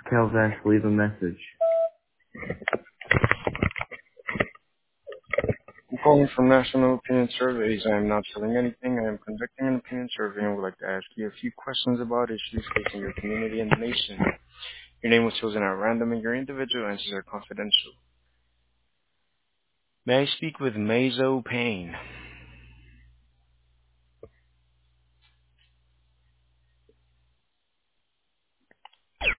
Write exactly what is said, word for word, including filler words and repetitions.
Tells Ash to leave a message. I'm calling from National Opinion Surveys. I am not selling anything. I am conducting an opinion survey and would like to ask you a few questions about issues facing your community and the nation. Your name was chosen at random and your individual answers are confidential. May I speak with Mazo Payne?